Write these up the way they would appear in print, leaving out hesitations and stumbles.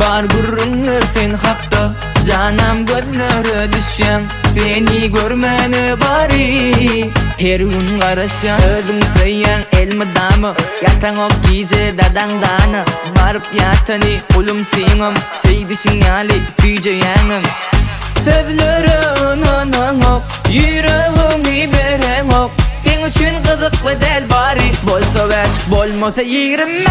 Bar gurrunlar sen hakta, canam gözlere düşen, seni görmeni bari. Her gün garaşan, özün söyyen elmi damı, yatan ok giyce dadangdanı. Barıp yatani kulum singim, şey dişin yali süyce yanım. Sözlerin anan ok, yüreğimi beren ok. Sen üçün kızıklı del bari, bolsa beş, bolmasa 25.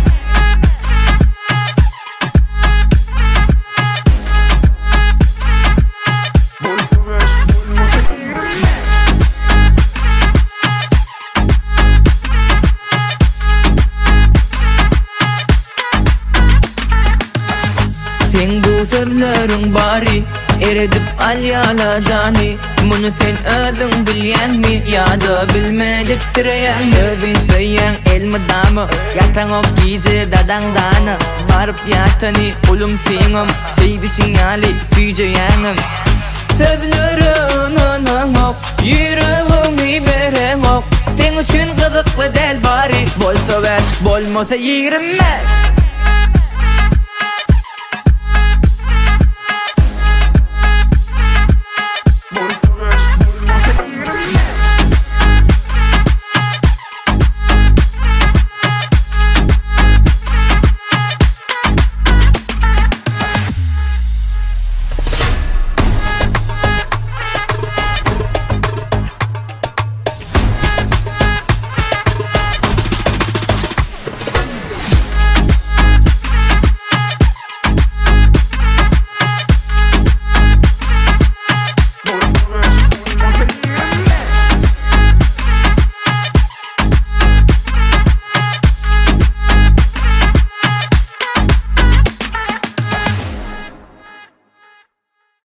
Sen bu sözlerin bari, eredip alyala cani. Bunu sen özün bilyen mi, ya da bilmedik süreyen. Özün söyyen elmi damı, yatan ok giyce dadangdanı. Barıp yatani kulum singim, şey dişin yali süyce yanım. Sözlerin anan ok, yüreğimi beren ok. Sen üçün kızıklı del bari, bolsa beş, bolmasa 25.